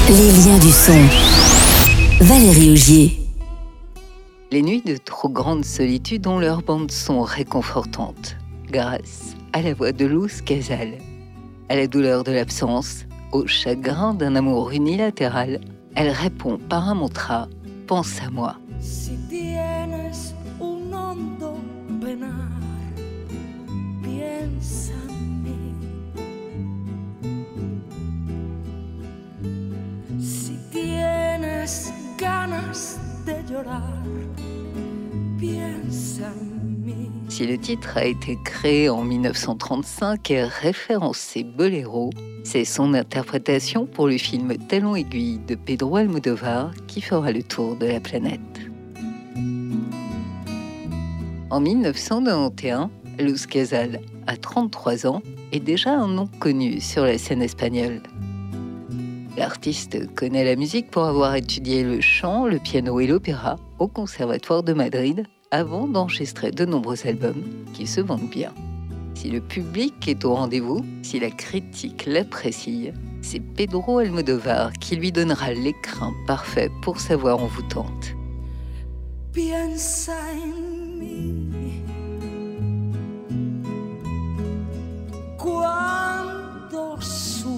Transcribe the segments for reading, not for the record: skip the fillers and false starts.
Les liens du son. Valérie Augier. Les nuits de trop grande solitude ont leur bande-son réconfortante, grâce à la voix de Luz Casal. À la douleur de l'absence, au chagrin d'un amour unilatéral, elle répond par un mantra « Pense à moi ». Si tienes un hondo penar, piensa en mí. Si tienes ganas de llorar, piensa en mí. Si le titre a été créé en 1935 et référencé Boléro, c'est son interprétation pour le film Talon aiguille de Pedro Almodóvar qui fera le tour de la planète. En 1991, Luz Casal a 33 ans et déjà un nom connu sur la scène espagnole. L'artiste connaît la musique pour avoir étudié le chant, le piano et l'opéra au Conservatoire de Madrid avant d'enregistrer de nombreux albums qui se vendent bien. Si le public est au rendez-vous, si la critique l'apprécie, c'est Pedro Almodóvar qui lui donnera l'écrin parfait pour sa voix envoûtante. Piensa en mí cuando sufras,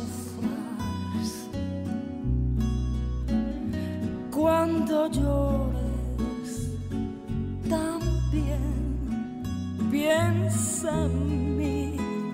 cuando llores también. Piensa en mí.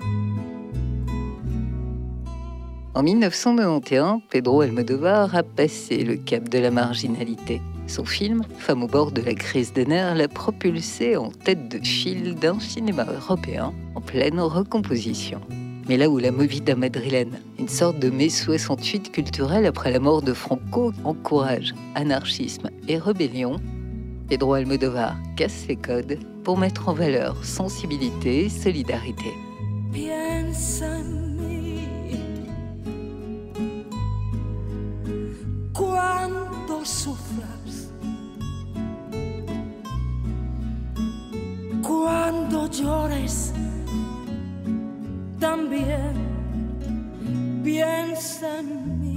En 1991, Pedro Almodóvar a passé le cap de la marginalité. Son film, Femme au bord de la crise des nerfs, l'a propulsé en tête de file d'un cinéma européen en pleine recomposition. Mais là où la movida madrilène, une sorte de mai 68 culturel après la mort de Franco, encourage anarchisme et rébellion, Pedro Almodóvar casse les codes pour mettre en valeur sensibilité et solidarité. Piensa en mí cuando sufras, cuando llores también. Piensa en mí.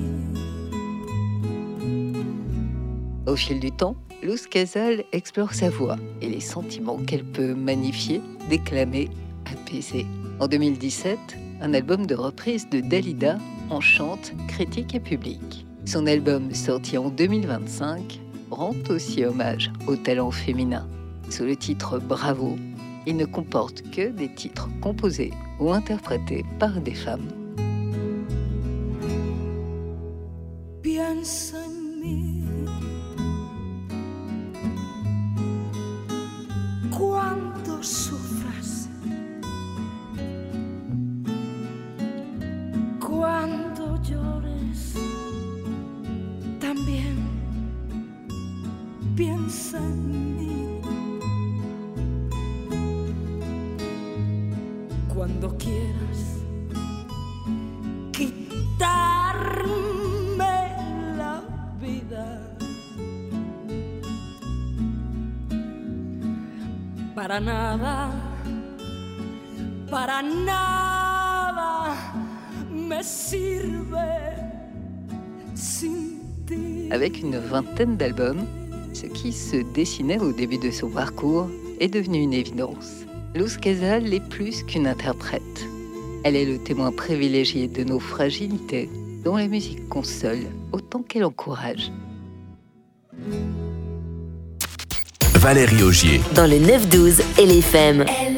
Au fil du temps, Luz Casal explore sa voix et les sentiments qu'elle peut magnifier, déclamer, apaiser. En 2017, un album de reprise de Dalida enchante critique et public. Son album, sorti en 2025, rend aussi hommage au talent féminin. Sous le titre Bravo, il ne comporte que des titres composés ou interprétés par des femmes. Piensa en mí cuando sufras, cuando llores también. Piensa en mí cuando quieras quitarme la vida. Para nada me sirve sin ti. Avec une vingtaine d'albums, ce qui se dessinait au début de son parcours est devenu une évidence. Luz Casal n'est plus qu'une interprète. Elle est le témoin privilégié de nos fragilités, dont la musique console autant qu'elle encourage. Valérie Augier. Dans le 9-12 et les FM.